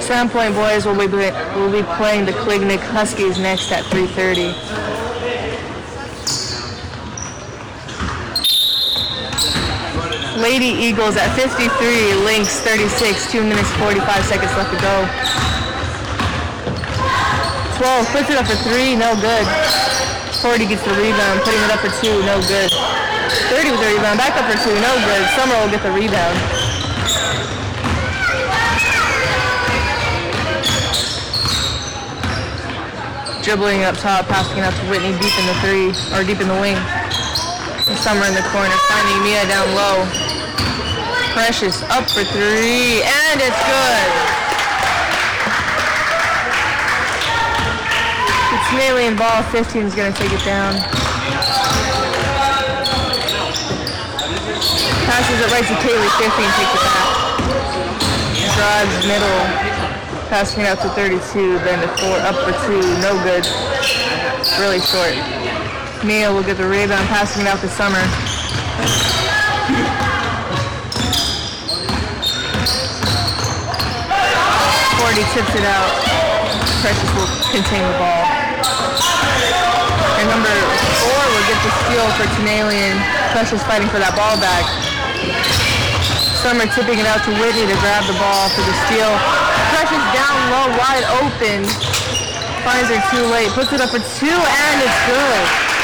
Sandpoint boys will be playing the Klignick Huskies next at 3:30. Lady Eagles at 53, Lynx 36, 2 minutes 45 seconds left to go. 12, puts it up for 3, no good. 40 gets the rebound, putting it up for 2, no good. 30 with the rebound, back up for 2, no good. Summer will get the rebound. Dribbling up top, passing it out to Whitney deep in the deep in the wing. Summer in the corner, finding Mia down low. Precious up for 3, and it's good. It's Canadian ball, 15 is going to take it down. Passes it right to Kaylee, 15 takes it back. Drives middle, passing it out to 32, then to 4, up for 2, no good. Really short. Mia will get the rebound, passing it out to Summer. 40 tips it out. Precious will contain the ball. And number 4 will get the steal for Tenalian. Precious fighting for that ball back. Summer tipping it out to Whitney to grab the ball for the steal. Precious down low, wide open. Finds her too late. Puts it up for 2, and it's good.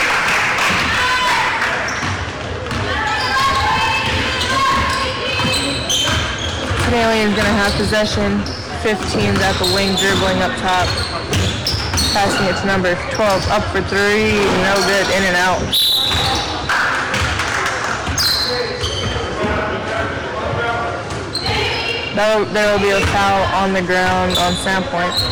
Tenalian's going to have possession. 15's at the wing, dribbling up top. Passing it to number 12, up for 3, no good, in and out. There will be a foul on the ground on Sandpoint.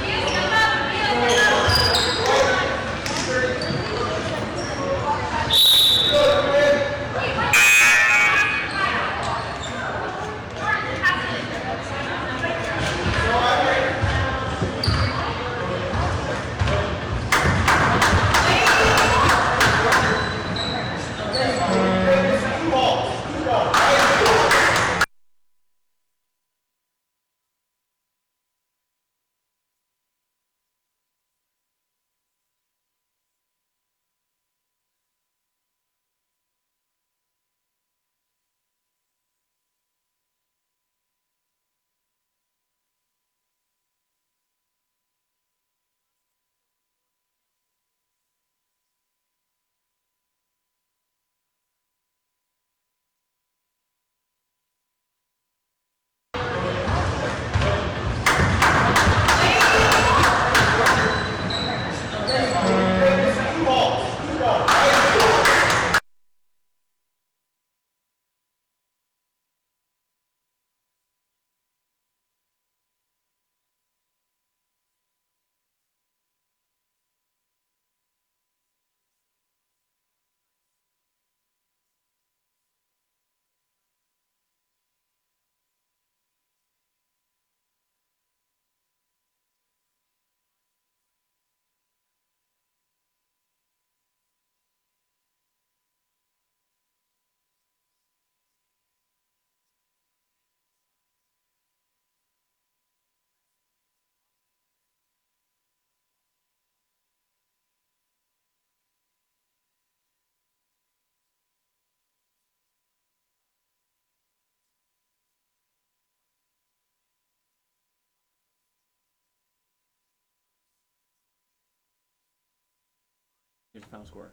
Here's the final score.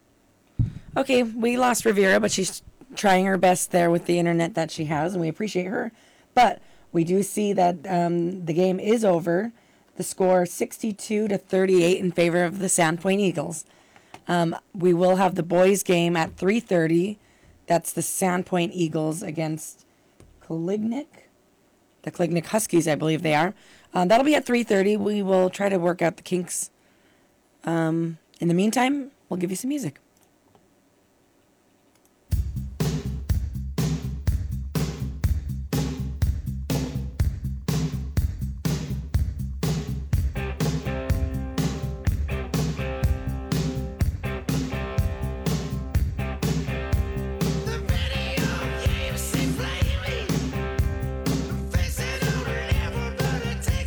Okay, we lost Rivera, but she's trying her best there with the internet that she has, and we appreciate her. But we do see that the game is over. The score 62-38 in favor of the Sandpoint Eagles. We will have the boys' game at 3:30. That's the Sandpoint Eagles against Klignick. The Klignick Huskies, I believe they are. That'll be at 3:30. We will try to work out the kinks. In the meantime, we'll give you some music. The radio keeps inflaming. I'm facing on a level, but I take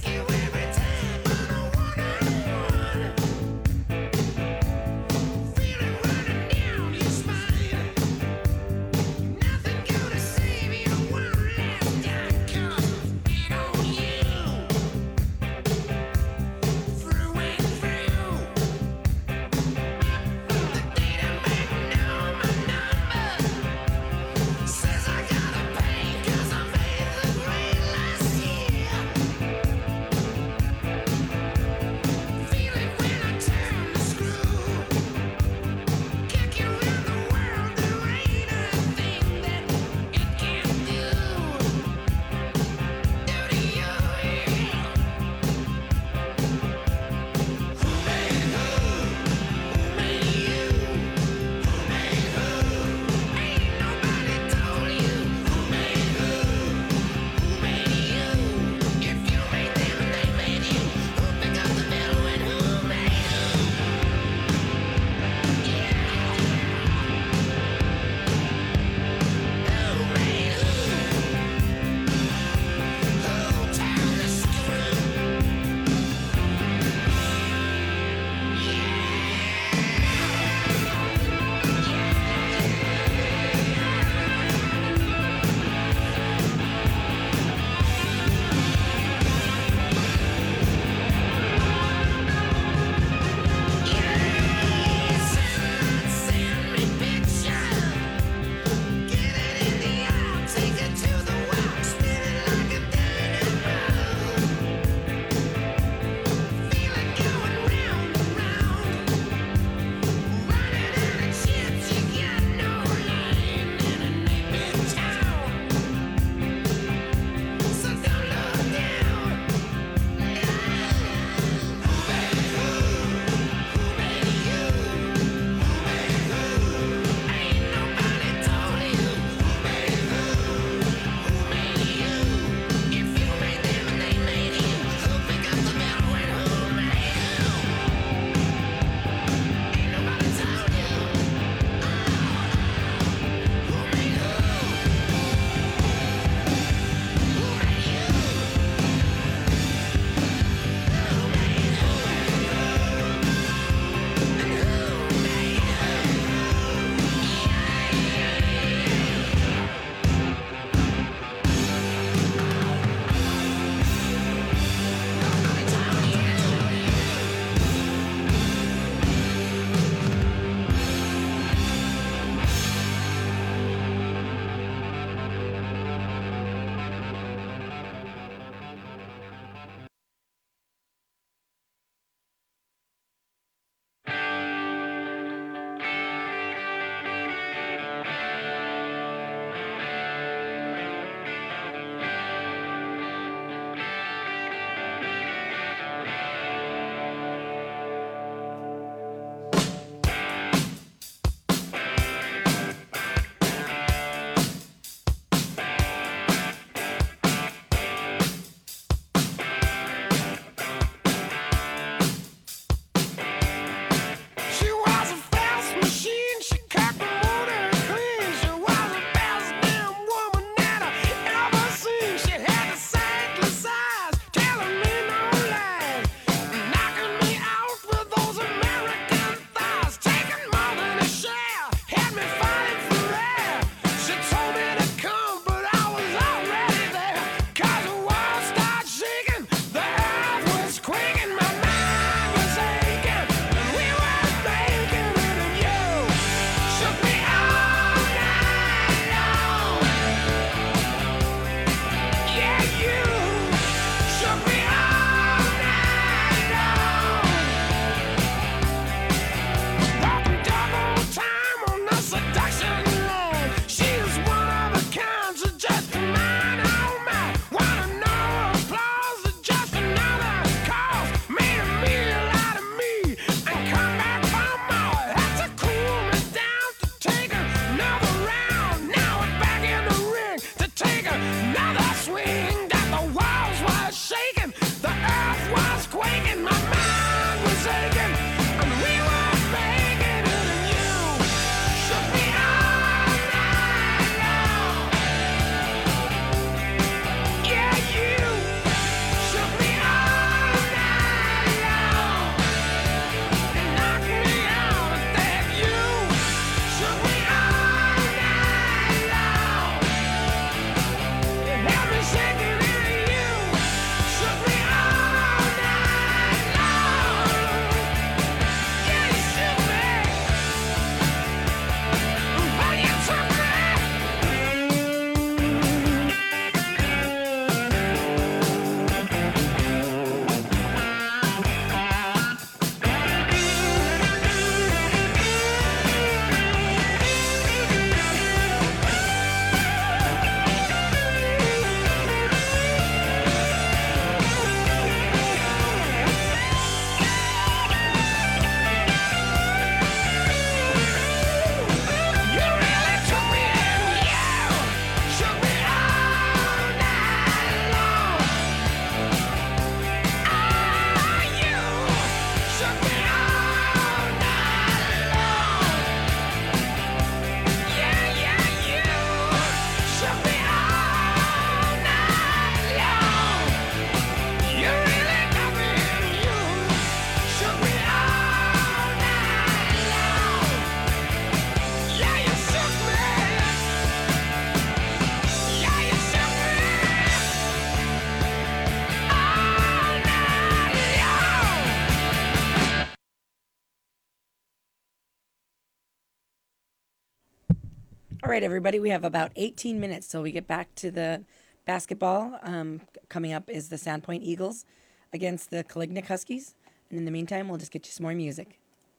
All right, everybody, we have about 18 minutes till we get back to the basketball. Coming up is the Sandpoint Eagles against the Kalignik Huskies. And in the meantime, we'll just get you some more music.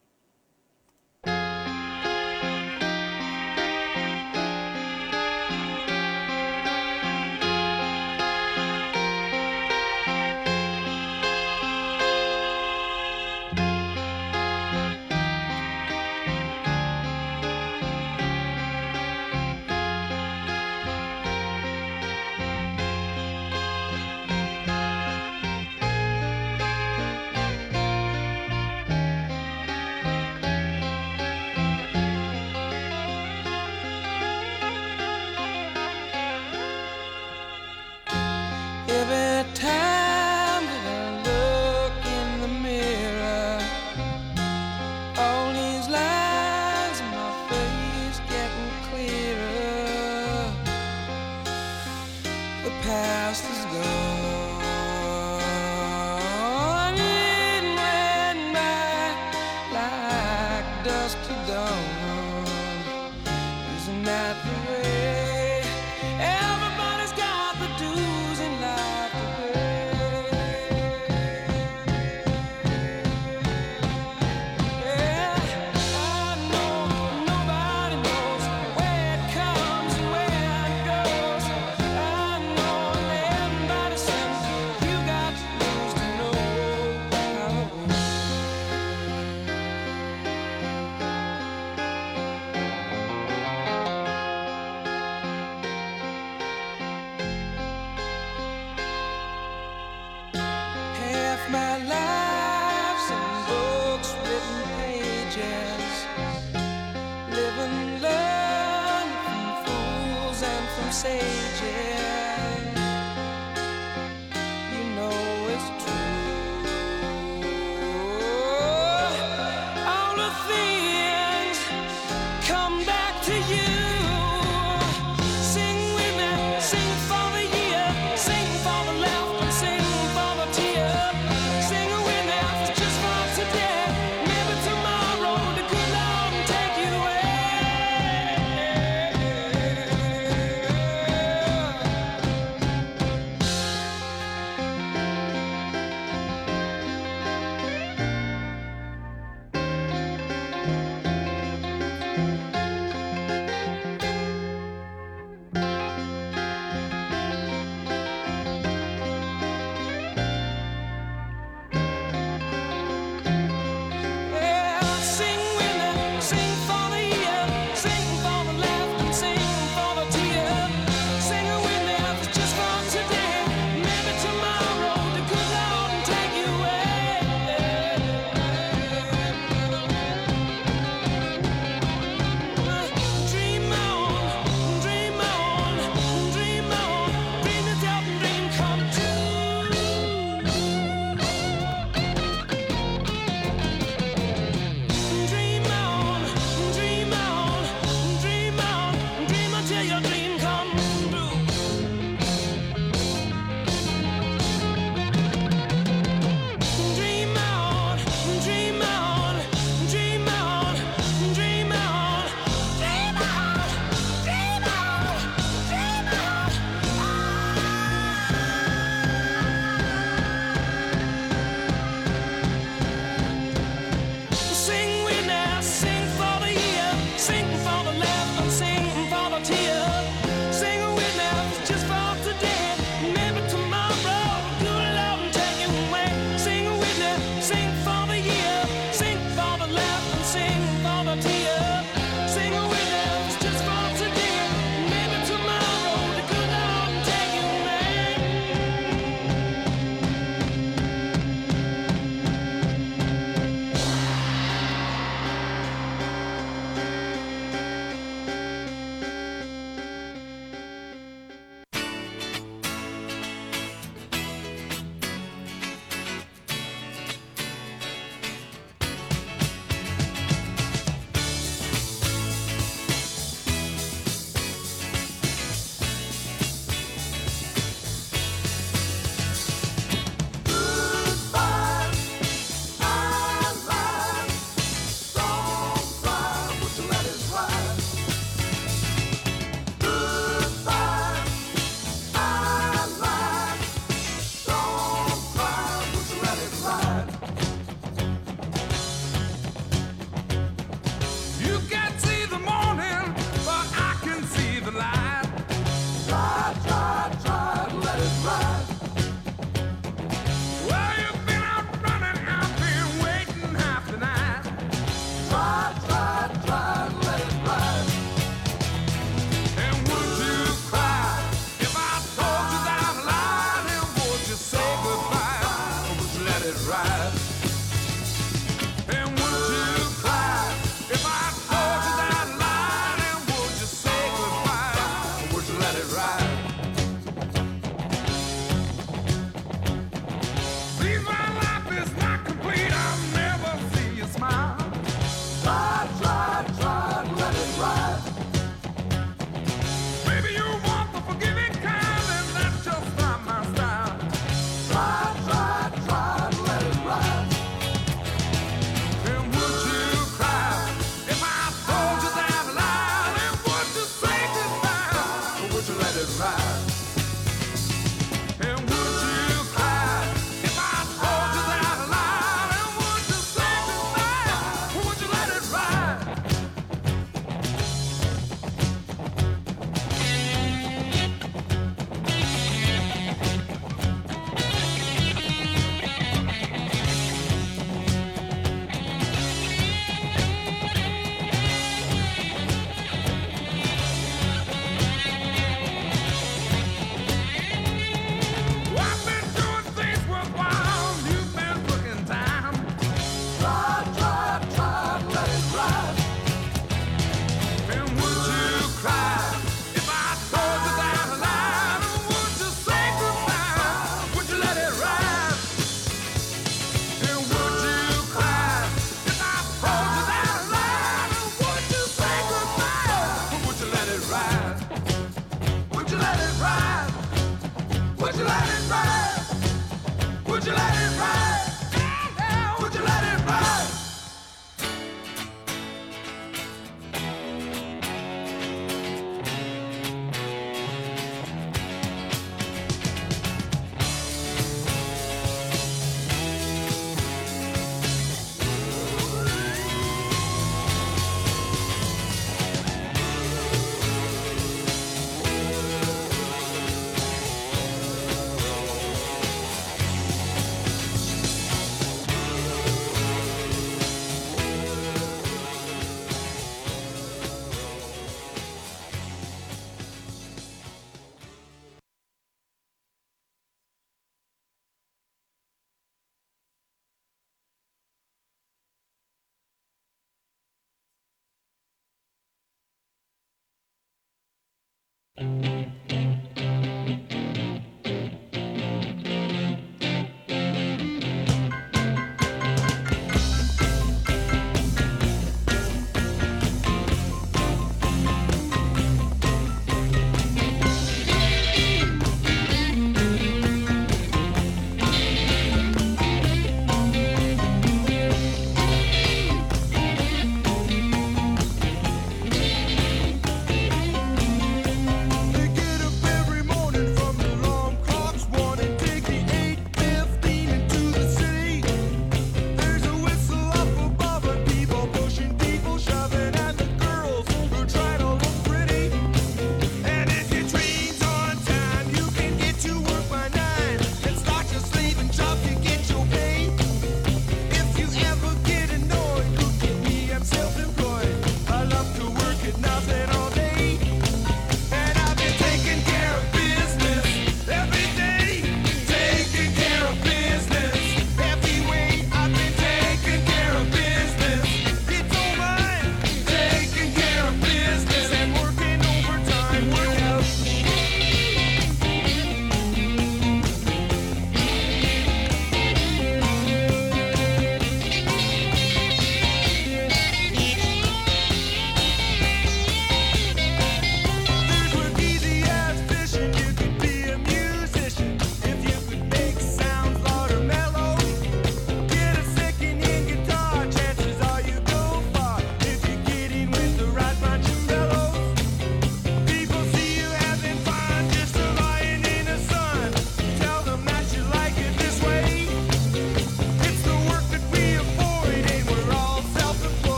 Every time that I look in the mirror, all these lines in my face getting clearer. The past is gone, it went by like dusk to dawn. Isn't that the way? Everybody's got the dues in life to pay. Yeah, I know nobody knows where it comes and where it goes. I know everybody says you got to lose to know how it wins. Half my life's in books, written pages. Live and learn from fools and from sages. You know it's true. All the things come back to you. Sing with me, sing for the year, sing for the laughter, sing for the tear. Sing with me just for today. Maybe tomorrow the good Lord will take you away.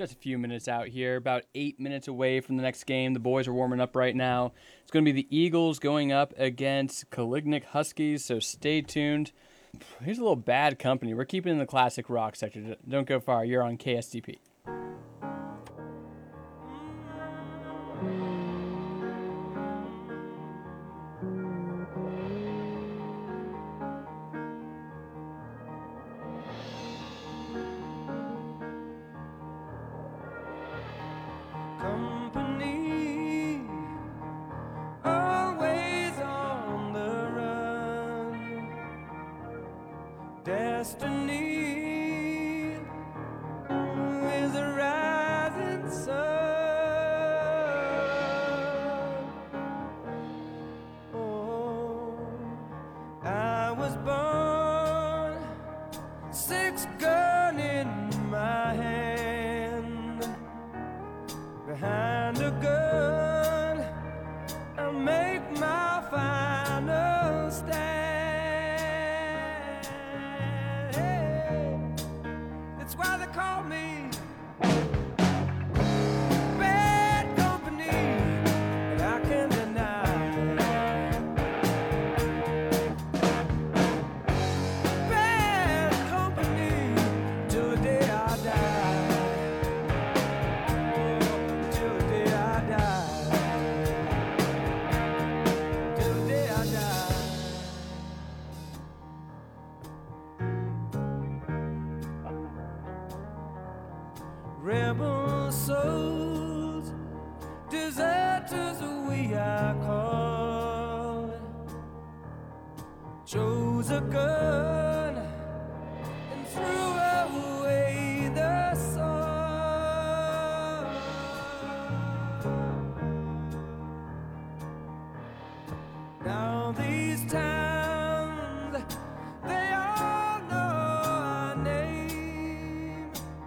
just a few minutes out here, about 8 minutes away from the next game. The boys are warming up right now. It's going to be the Eagles going up against Kalignik Huskies, so stay tuned. Here's a little Bad Company. We're keeping in the classic rock sector. Don't go far. You're on KSTP. Company, always on the run. Destiny is a rising sun. Oh, I was born, 6 gun in my hand. Behind a gun, I'll make my final stand. Hey, that's why they call me Bad Company, and I can't deny. Bad company till the day I die. Till the day I die. Till the day I die. Rebel souls, deserters we are called. Chose a gun and threw away the sword. Now these towns, they all know our name.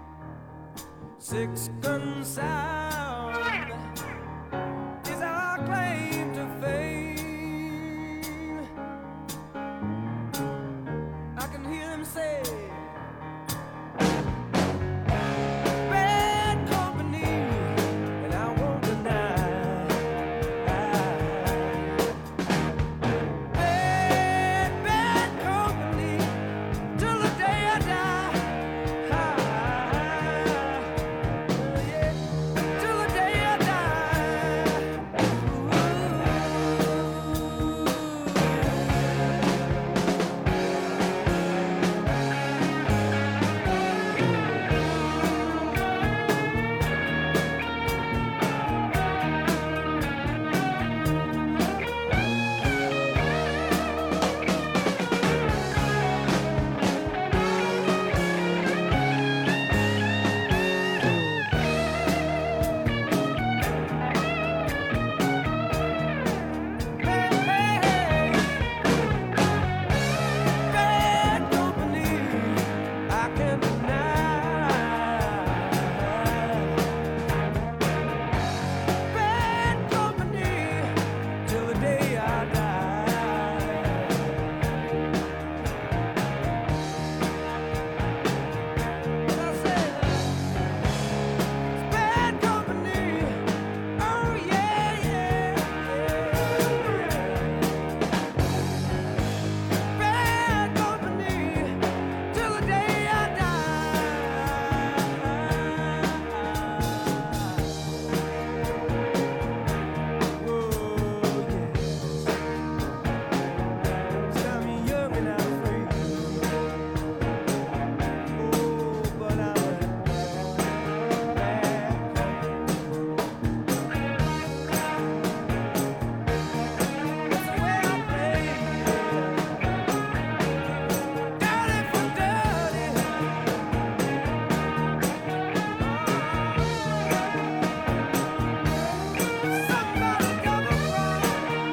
6 gun sound is our claim to fame. I can hear them say, Bad Company, and I won't deny. Bad company till the day I die. Yeah, till the day I die. Bad company, I can't deny. Bad company till the day I die. I said, it's bad company. Oh yeah, yeah, yeah. Bad company till the day I die. Oh yes, tell me young and I'm free. Oh, but I'm bad That's the way I play. Dirty for dirty. Somebody come across.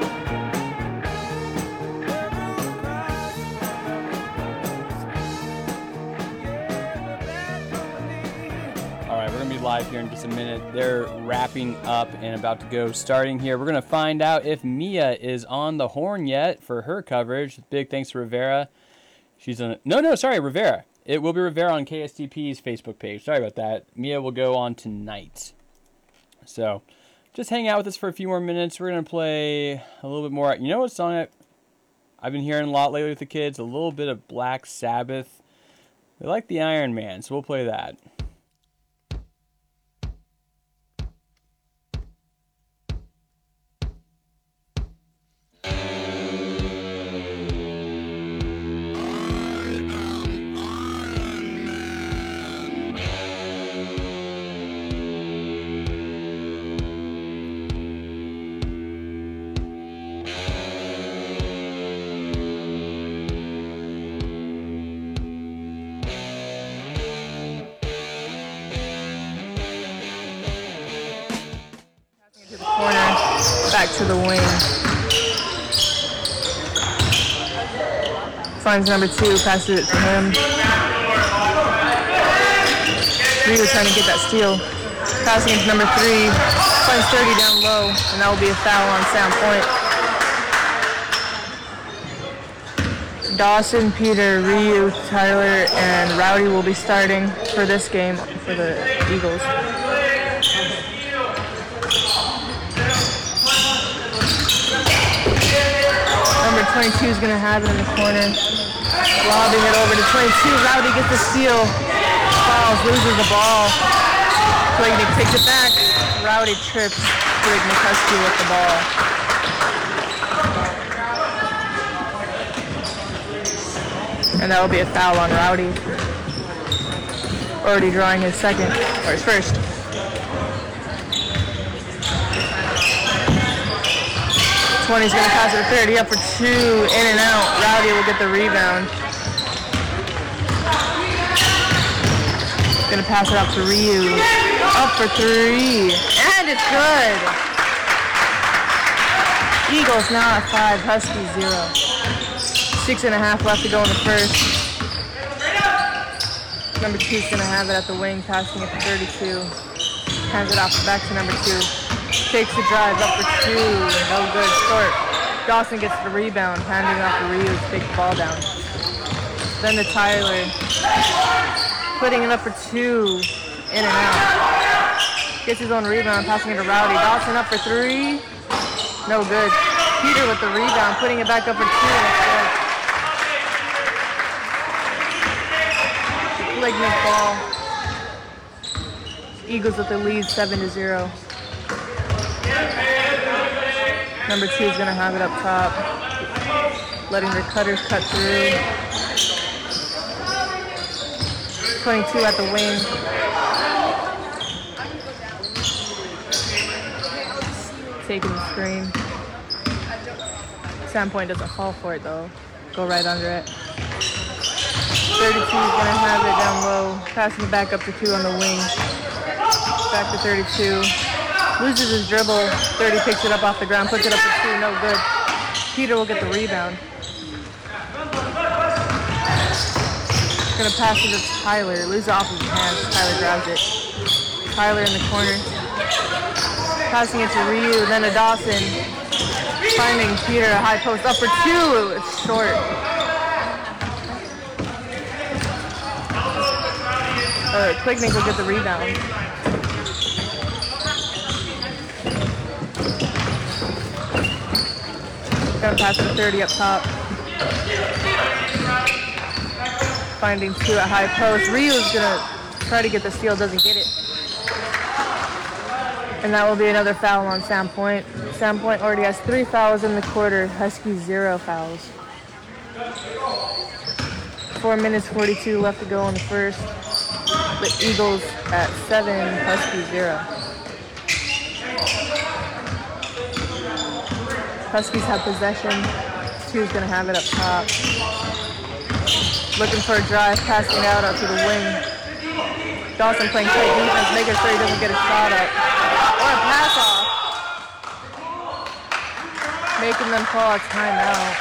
Yeah, bad company. All right, we're going to be live here in just a minute. They're wrapping up and about to go starting here. We're going to find out if Mia is on the horn yet for her coverage. Big thanks to Rivera. She's on. No, sorry, Rivera. It will be Rivera on KSTP's Facebook page. Sorry about that. Mia will go on tonight. So, just hang out with us for a few more minutes. We're going to play a little bit more. You know what song I've been hearing a lot lately with the kids? A little bit of Black Sabbath. They like the Iron Man, so we'll play that. Corner, back to the wing. Finds number 2, passes it to him. Ryu trying to get that steal. Passing it to number 3. Finds 30 down low, and that will be a foul on Sound Point. Dawson, Peter, Ryu, Tyler, and Rowdy will be starting for this game for the Eagles. Number 22 is going to have it in the corner. Lobbing it over to 22. Rowdy gets the steal. Falls, loses the ball. Clegg takes it back. Rowdy trips. Clegg McCuskey with the ball. And that will be a foul on Rowdy. Already drawing his second, or his first. 20's going to pass it to 30, up for 2, in and out. Rowdy will get the rebound. Going to pass it up to Ryu. Up for 3, and it's good. Eagles now at 5, Huskies 0. 6.5 left to go in the first. Number 2's going to have it at the wing, passing it to 32. Hands it off back to number 2. Takes the drive up for 2. No good. Short. Dawson gets the rebound, handing off to Ryu to take the ball down. Then to Tyler. Putting it up for 2. In and out. Gets his own rebound, passing it to Rowdy. Dawson up for 3. No good. Peter with the rebound, putting it back up for 2. Flignick ball. Eagles with the lead 7-0. Number 2 is going to have it up top. Letting the cutters cut through. 22 at the wing. Taking the screen. Sandpoint doesn't fall for it though. Go right under it. 32 is going to have it down low. Passing it back up to 2 on the wing. Back to 32. Loses his dribble. 30 picks it up off the ground. Puts it up for 2. No good. Peter will get the rebound. Going to pass it to Tyler. Loses it off his hands. Tyler grabs it. Tyler in the corner. Passing it to Ryu. Then to Dawson. Finding Peter a high post. Up for 2. It's short. Quicknick will get the rebound. Gonna pass it to 30 up top. Finding 2 at high post. Ryu's gonna try to get the steal, doesn't get it. And that will be another foul on Sandpoint. Sandpoint already has 3 fouls in the quarter. Huskies 0 fouls. 4 minutes 42 left to go in the first. The Eagles at 7, Huskies 0. Huskies have possession. 2's going to have it up top. Looking for a drive, passing it out to the wing. Dawson playing tight defense, making sure he doesn't get a shot up. Or a pass off. Making them call a timeout.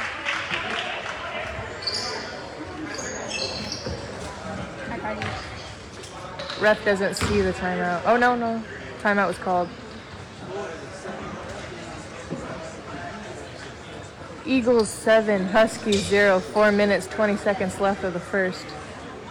Ref doesn't see the timeout. Oh, no. Timeout was called. Eagles 7, Huskies 0. 4 minutes, 20 seconds left of the first.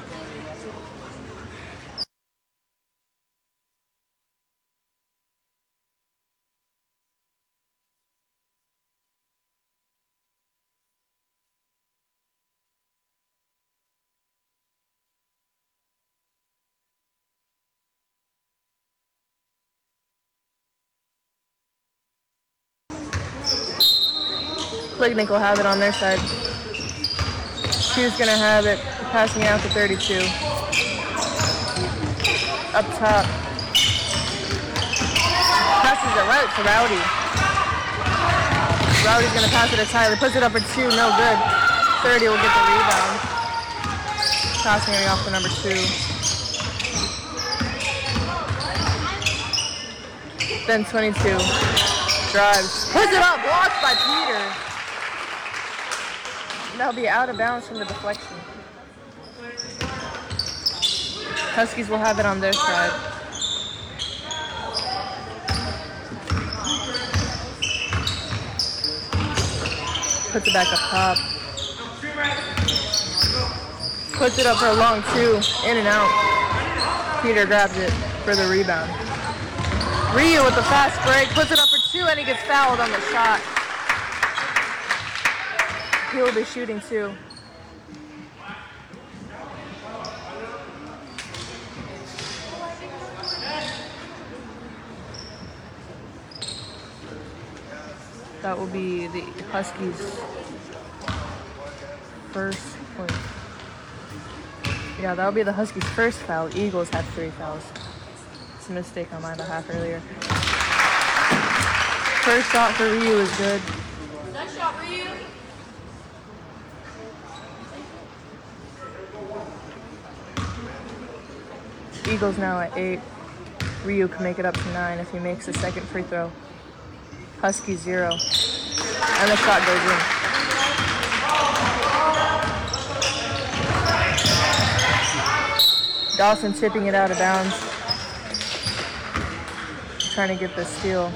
Klignick will have it on their side. Q's gonna have it, passing it out to 32. Up top. Passes it right to Rowdy. Rowdy's gonna pass it to Tyler. Puts it up for 2, no good. 30 will get the rebound. Passing it off to number 2. Then 22. Drives. Puts it up. Blocked by Peter. That'll be out of bounds from the deflection. Huskies will have it on their side. Puts it back up top. Puts it up for a long 2. In and out. Peter grabs it for the rebound. Ryu with the fast break. Puts it up for 2 and he gets fouled on the shot. He'll be shooting 2. That will be the Huskies' first point. Yeah, that will be the Huskies' first foul. Eagles had 3 fouls. It's a mistake on my behalf earlier. First shot for Ryu is good. Nice shot, Ryu. Eagles now at 8. Ryu can make it up to 9 if he makes the second free throw. Huskies 0. And the shot goes in. Dawson tipping it out of bounds. Trying to get the steal.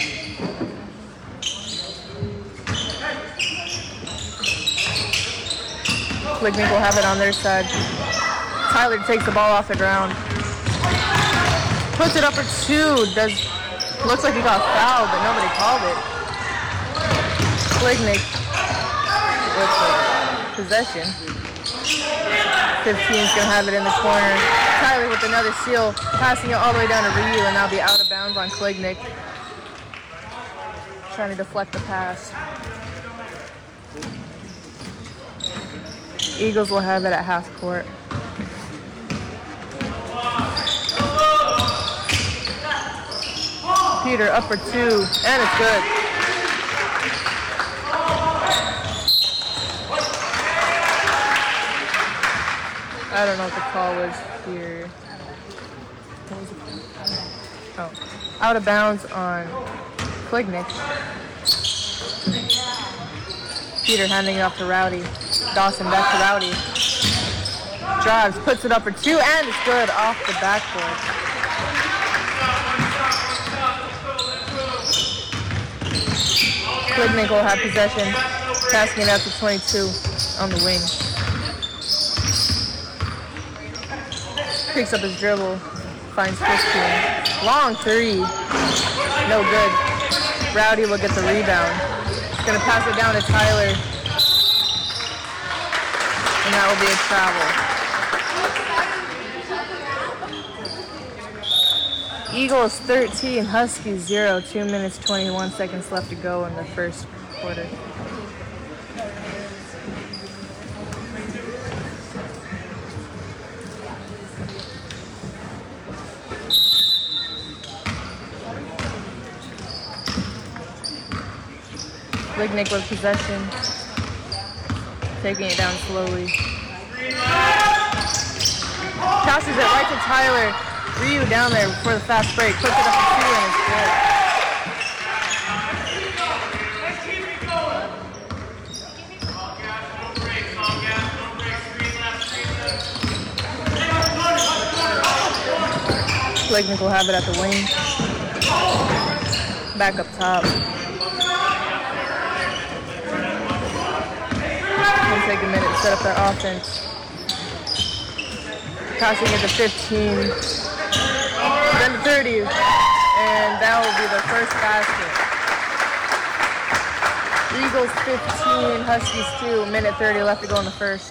Klignick will have it on their side. Tyler takes the ball off the ground. Puts it up for 2. Looks like he got fouled, but nobody called it. Klignick with the possession. 15's gonna have it in the corner. Tyler with another steal, passing it all the way down to Ryu, and that'll be out of bounds on Klignick. Trying to deflect the pass. Eagles will have it at half court. Peter up for 2, and it's good. I don't know what the call was here. What was it? Oh, out of bounds on Klignick. Peter handing it off to Rowdy. Dawson back to Rowdy. Drives, puts it up for 2, and it's good off the backboard. Klignick will have possession, passing it out to 22 on the wing. Picks up his dribble, finds 15. Long 3, no good. Rowdy will get the rebound. He's gonna pass it down to Tyler, and that will be a travel. Eagles 13, Huskies 0. 2 minutes, 21 seconds left to go in the first quarter. Klignick with possession, taking it down slowly. Passes it right to Tyler. Ryu down there for the fast break. Puts it up to 2 and it's good. Klignick will have it at the wing. Back up top. It'll take a minute to set up their offense. Passing it to 15. Then to 30, and that will be the first basket. Eagles 15, Huskies 2, minute 30 left to go in the first.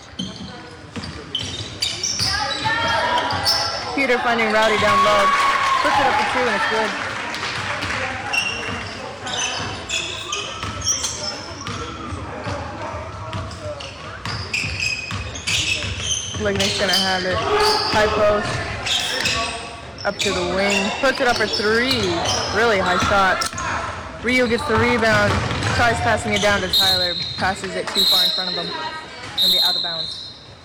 Peter finding Rowdy down low. Puts it up to 2 and it's good. Lignick's gonna have it. High post. Up to the wing. Puts it up for three. Really high shot. Ryu gets the rebound. Tries passing it down to Tyler. Passes it too far in front of him. And be out of bounds.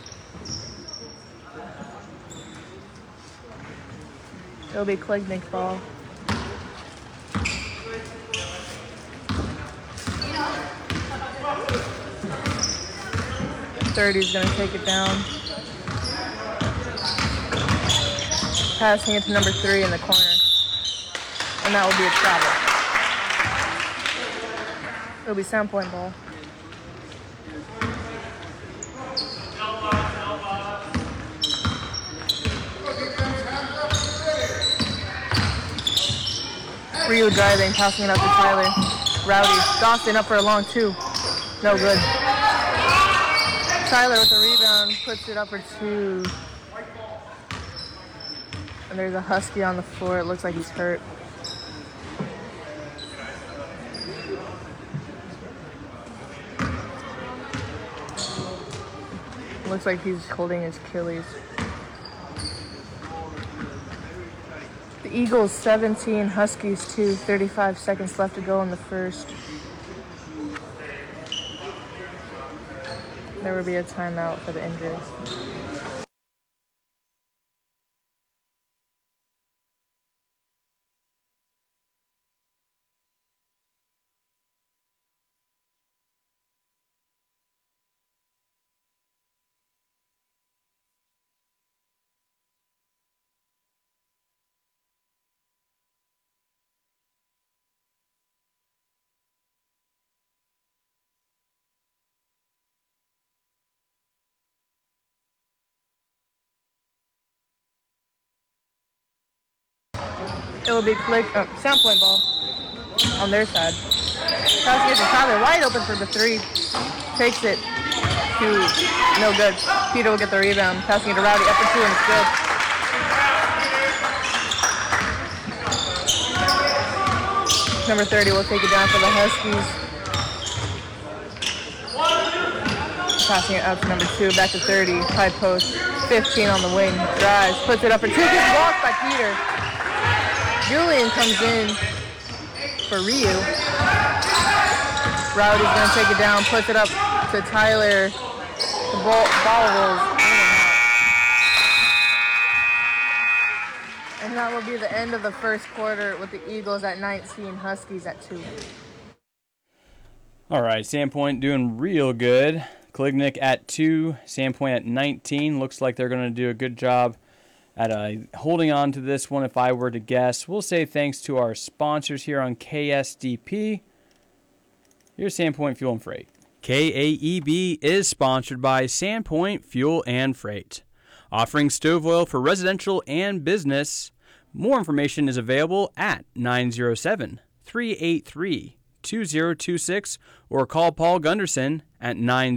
It'll be Klignick ball. Thirty's gonna take it down. Passing it to number 3 in the corner. And that will be a travel. It'll be Sandpoint ball. Ryu driving, passing it up to Tyler. Rowdy. Dawson up for a long 2. No good. Tyler with the rebound, puts it up for 2. And there's a Husky on the floor. It looks like he's hurt. Looks like he's holding his Achilles. The Eagles 17, Huskies 2, 35 seconds left to go in the first. There will be a timeout for the injuries. It will be Sandpoint ball on their side. Passing it to Tyler, wide open for the 3. Takes it to no good. Peter will get the rebound. Passing it to Rowdy up for 2 and it's good. Number 30 will take it down for the Huskies. Passing it out to number 2, back to 30. High post, 15 on the wing. Drives, puts it up for 2. Gets blocked by Peter. Julian comes in for Ryu. Rowdy's going to take it down, puts it up to Tyler. The ball rolls in and out. And that will be the end of the first quarter with the Eagles at 19, Huskies at 2. All right, Sandpoint doing real good. Klignick at 2, Sandpoint at 19. Looks like they're going to do a good job at holding on to this one, if I were to guess. We'll say thanks to our sponsors here on KSDP. Here's Sandpoint Fuel and Freight. KAEB is sponsored by Sandpoint Fuel and Freight, offering stove oil for residential and business. More information is available at 907-383-2026 or call Paul Gunderson at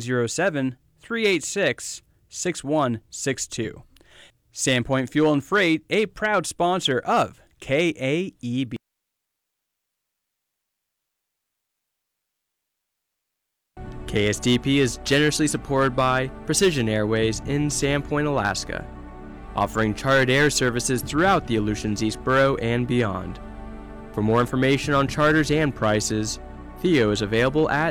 907-386-6162. Sandpoint Fuel and Freight, a proud sponsor of KAEB. KSDP is generously supported by Precision Airways in Sandpoint, Alaska, offering chartered air services throughout the Aleutians East Borough and beyond. For more information on charters and prices, Theo is available at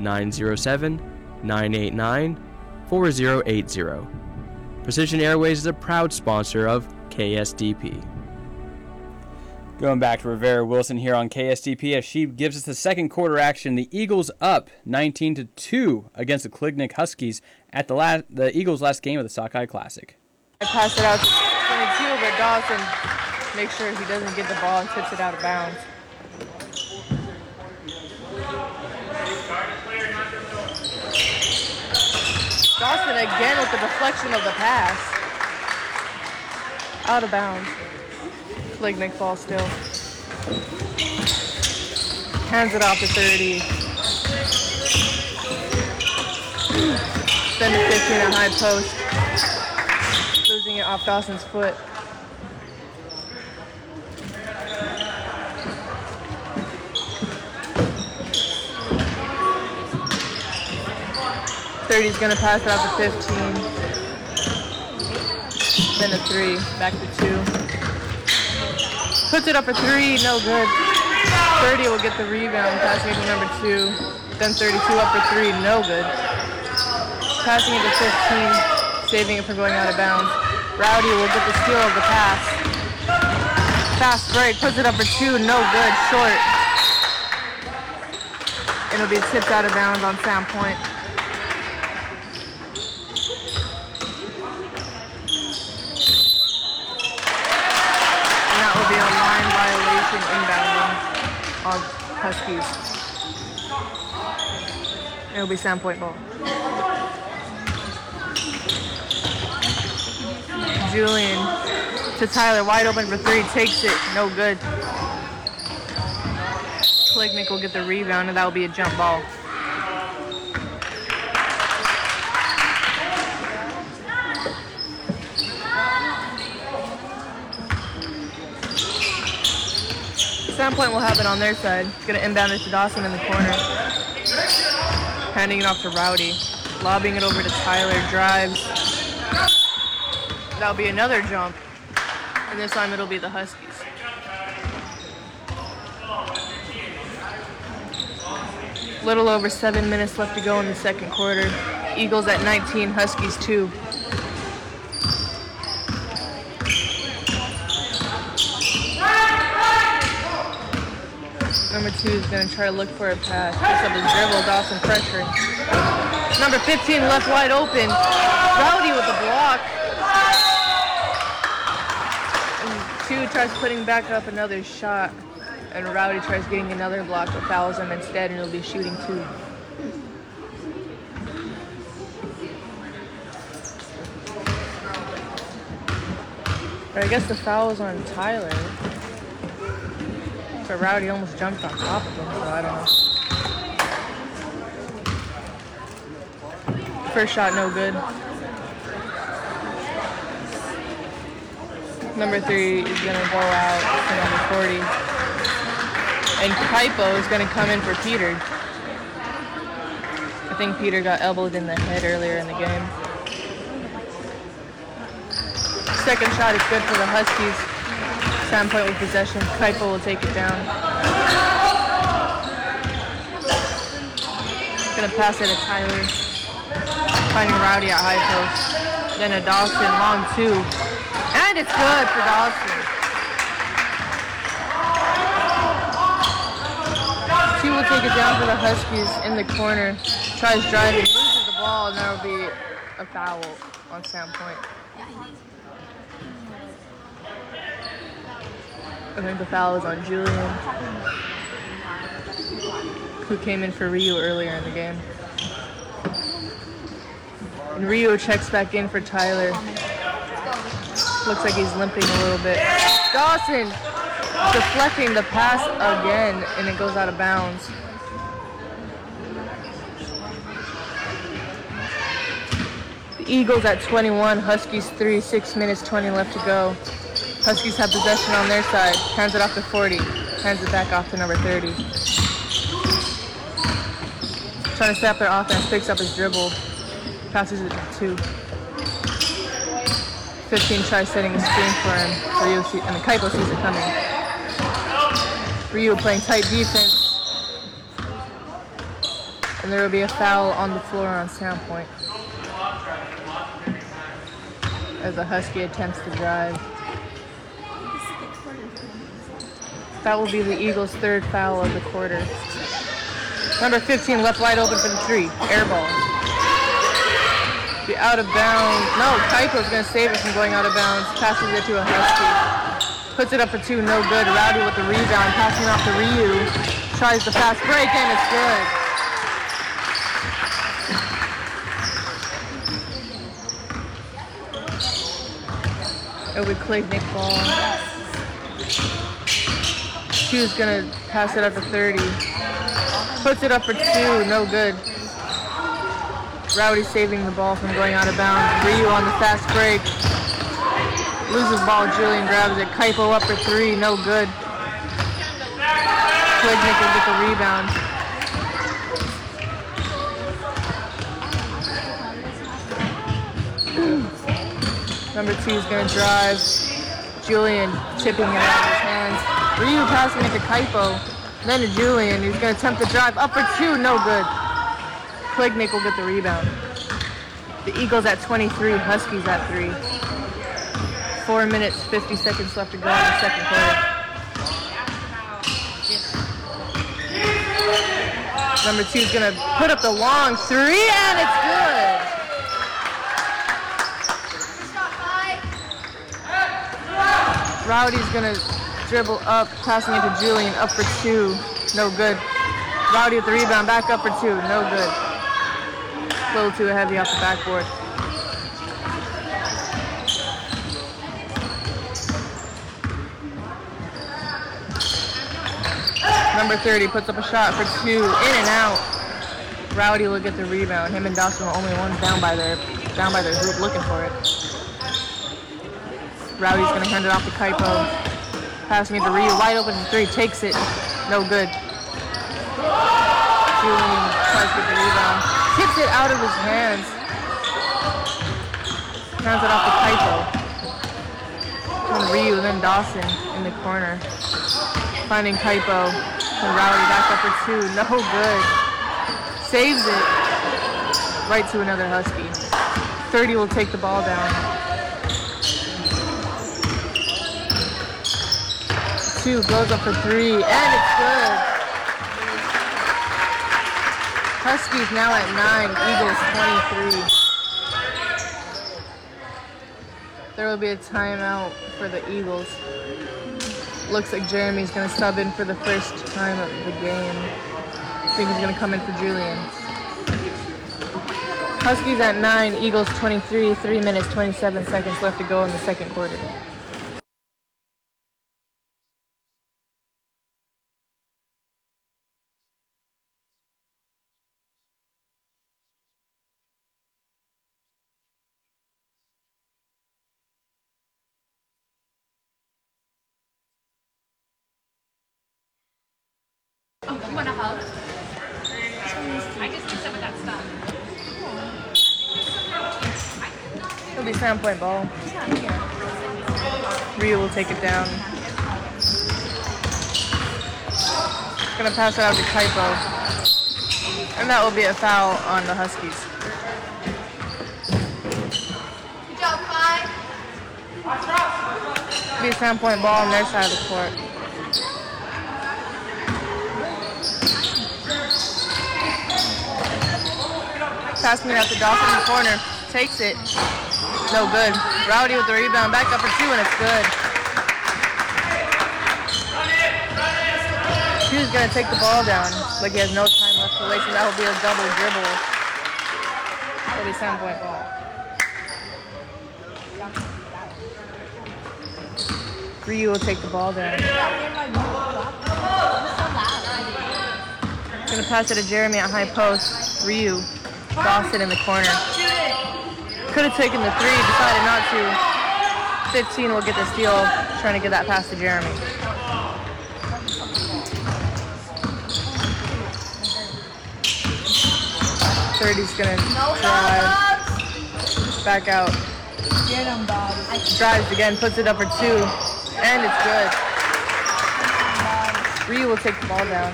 907-989-4080. Precision Airways is a proud sponsor of KSDP. Going back to Rivera Wilson here on KSDP as she gives us the second quarter action. The Eagles up 19-2 against the Klignick Huskies at the Eagles' last game of the Sockeye Classic. I pass it out to 22, but Dawson makes sure he doesn't get the ball and tips it out of bounds. Dawson again with the deflection of the pass. Out of bounds. Klignick ball still. Hands it off to 30. Then to 15 at high post. Losing it off Dawson's foot. He's going to pass it out to 15. then a 3, back to 2. Puts it up for 3, no good. 30 will get the rebound, passing it to number 2. Then 32 up for 3, no good. Passing it to 15, saving it from going out of bounds. Rowdy will get the steal of the pass. Fast break, puts it up for 2, no good, short. It'll be tipped out of bounds on Sound Point. And that will be a line violation inbounding on Huskies. It'll be Sound Point ball. Julian to Tyler, wide open for 3, takes it, no good. Klignick will get the rebound, and that will be a jump ball. Sound Point will have it on their side. Going to inbound it to Dawson in the corner. Handing it off to Rowdy. Lobbing it over to Tyler, drives. That'll be another jump. And this time it'll be the Huskies. Little over 7 minutes left to go in the second quarter. Eagles at 19, Huskies 2. Number 2 is going to try to look for a pass. Picks up his dribble, Dawson pressuring. Number 15 left wide open. Rowdy with the block. And 2 tries putting back up another shot. And Rowdy tries getting another block, but fouls him instead, and he'll be shooting 2. But I guess the foul was on Tyler. But Rowdy almost jumped on top of him, so I don't know. First shot, no good. Number 3 is going to blow out to number 40. And Kaipo is going to come in for Peter. I think Peter got elbowed in the head earlier in the game. Second shot is good for the Huskies. Sound Point with possession. Kaipo will take it down. Going to pass it to Tyler. Finding Rowdy at high post. Then a Dawson, long 2. And it's good for Dawson. He will take it down for the Huskies in the corner. Tries driving, loses the ball, and there will be a foul on Sound Point. I think the foul is on Julian, who came in for Ryu earlier in the game. And Ryu checks back in for Tyler. Looks like he's limping a little bit. Dawson deflecting the pass again, and it goes out of bounds. The Eagles at 21, Huskies 3, 6 minutes, 20 left to go. Huskies have possession on their side. Hands it off to 40. Hands it back off to number 30. Trying to set up their offense, picks up his dribble. Passes it to 2. 15 tries setting a screen for him. And the Kaipo sees it coming. Ryu playing tight defense. And there will be a foul on the floor on Sound Point as the Husky attempts to drive. That will be the Eagles' 3rd foul of the quarter. Number 15 left wide open for the 3. Air ball. Be out of bounds. No, Kaipo's going to save it from going out of bounds. Passes it to a Husky. Puts it up for 2, no good. Rowdy with the rebound, passing off to Ryu. Tries the fast break, and it's good. It'll be Klignick ball. Q's gonna pass it up to 30. Puts it up for 2, no good. Rowdy saving the ball from going out of bounds. Ryu on the fast break. Loses ball, Julian grabs it. Kaipo up for 3, no good. Klignick will get the rebound. Number 2 is going to drive. Julian tipping it out of his hands. Ryu passing it to Kaipo. Then to Julian, who's going to attempt the drive. Up for 2, no good. Klignick will get the rebound. The Eagles at 23, Huskies at 3. 4 minutes, 50 seconds left to go in the second quarter. Number 2 is going to put up the long 3, and it's good. Rowdy's going to dribble up, passing it to Julian, up for 2, no good. Rowdy with the rebound, back up for 2, no good. A little too heavy off the backboard. Number 30 puts up a shot for 2, in and out. Rowdy will get the rebound. Him and Dawson are the only ones down by their hoop looking for it. Rowdy's going to hand it off to Kaipo. Passing it to Ryu, wide open for 3, takes it, no good. Julian tries to get the rebound. Tips it out of his hands. Hands it off to Kaipo. And Ryu, then Dawson in the corner. Finding Kaipo. And Rowdy back up for 2. No good. Saves it. Right to another Husky. 30 will take the ball down. 2 goes up for 3. And it's good. Huskies now at 9. Eagles 23. There will be a timeout for the Eagles. Looks like Jeremy's going to sub in for the first time of the game. I think he's going to come in for Julian. Huskies at 9, Eagles 23, 3 minutes, 27 seconds left to go in the second quarter. You want a hug? I just need some of that stuff. It'll be 7-point ball. Ryu will take it down. Gonna pass it out to Kaipo. And that will be a foul on the Huskies. Good job, Kai. It'll be a 7-point ball on their side of the court. Passing it out to Dawson in the corner. Takes it. No good. Rowdy with the rebound. Back up for 2, and it's good. Hugh's going to take the ball down. Like he has no time left to waste, and that will be a double dribble. It'll be 7-point ball. Ryu will take the ball down. Going to pass it to Jeremy at high post. Ryu. Dawson in the corner. Could have taken the 3, decided not to. 15 will get the steal, trying to get that pass to Jeremy. .30's gonna drive. Back out. Drives again, puts it up for 2, and it's good. Ryu will take the ball down.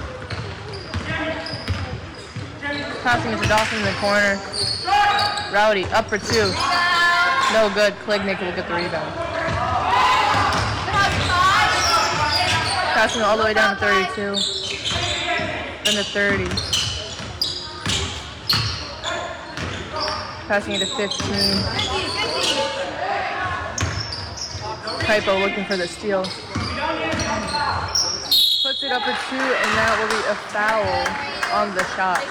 Passing it to Dawson in the corner. Rowdy up for 2. No good. Klignick will get the rebound. Passing it all the way down to 32. Then to 30. Passing it to 15. Kaipo looking for the steal. Puts it up for 2, and that will be a foul on the shot.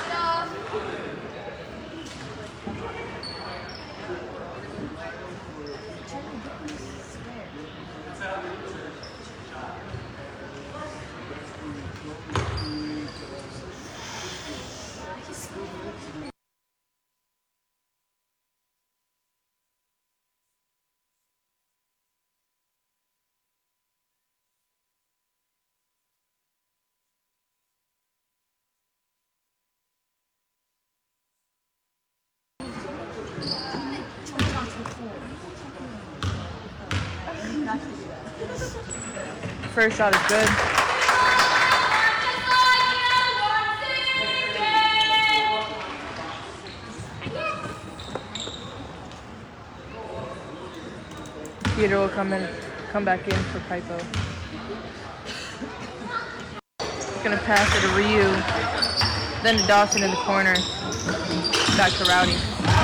First shot is good. Peter will come back in for Pipo. Gonna pass it to Ryu. Then to Dawson in the corner. Back to Rowdy.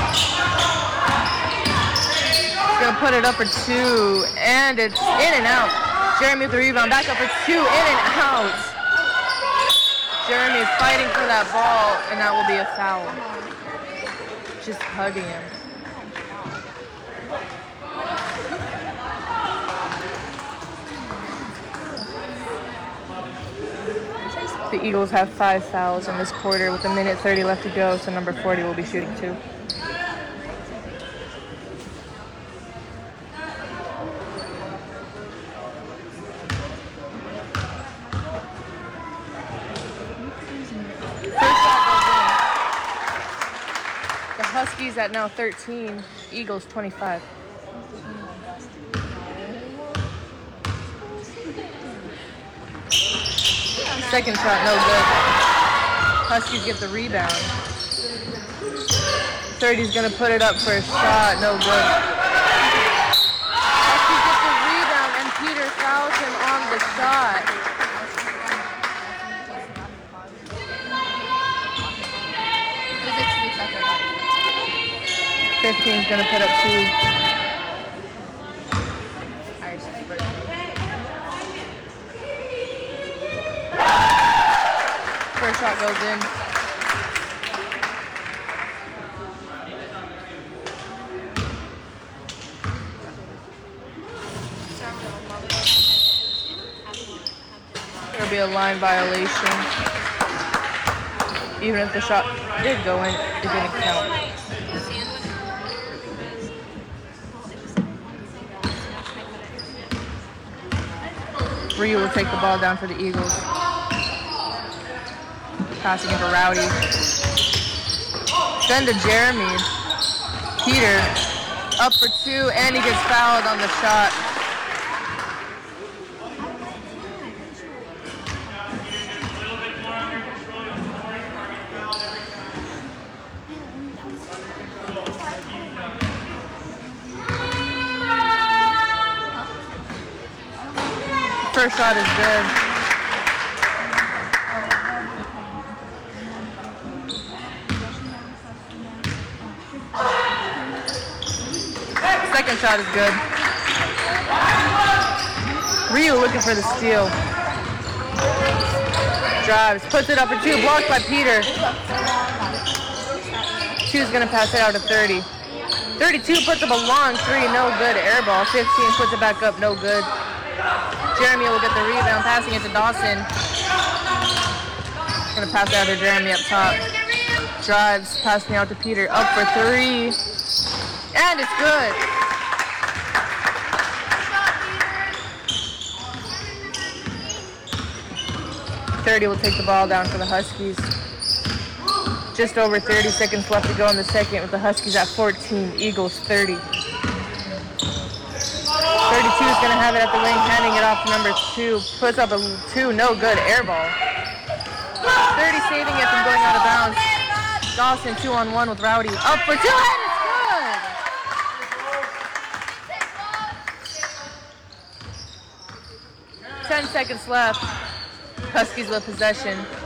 Gonna put it up for 2, and it's in and out. Jeremy with the rebound, back up for 2, in and out. Jeremy is fighting for that ball, and that will be a foul. Just hugging him. The Eagles have 5 fouls in this quarter with 1:30 left to go, so number 40 will be shooting 2. The Huskies at now 13, Eagles 25. Second shot, no good. Huskies get the rebound. 30's gonna put it up for a shot, no good. Huskies get the rebound and Peter fouls him on the shot. Is it 2 seconds? 15's gonna put up 2. First shot goes in. There'll be a line violation. Even if the shot did go in, it didn't count. Ryu will take the ball down for the Eagles. Passing it to Rowdy. Then to Jeremy. Peter up for 2, and he gets fouled on the shot. First shot is good. Second shot is good. Ryu looking for the steal. Drives, puts it up for 2, blocked by Peter. 2's gonna pass it out to 30. 32 puts up a long 3, no good. Air ball. 15 puts it back up, no good. Jeremy will get the rebound, passing it to Dawson. Gonna pass it out to Jeremy up top. Drives, passing out to Peter, up for 3. And it's good. .30 will take the ball down for the Huskies. Just over 30 seconds left to go in the second with the Huskies at 14, Eagles 30. 32 is going to have it at the wing, handing it off to number 2. Puts up a 2, no good, air ball. 30 saving it from going out of bounds. Dawson 2-on-1 with Rowdy. Up for 2, and it's good! 10 seconds left. Huskies with possession.